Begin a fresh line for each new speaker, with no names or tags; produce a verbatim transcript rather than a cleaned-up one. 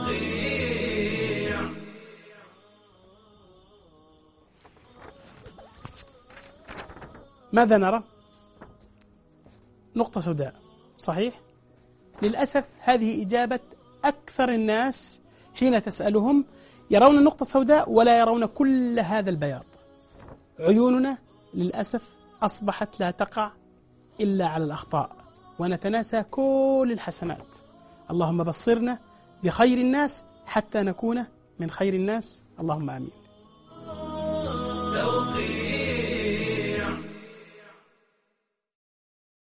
ماذا نرى؟ نقطة سوداء، صحيح؟ للأسف هذه إجابة أكثر الناس حين تسألهم، يرون النقطة السوداء ولا يرون كل هذا البياض. عيوننا للأسف أصبحت لا تقع إلا على الأخطاء، ونتناسى كل الحسنات. اللهم بصرنا بخير الناس حتى نكون من خير الناس، اللهم آمين.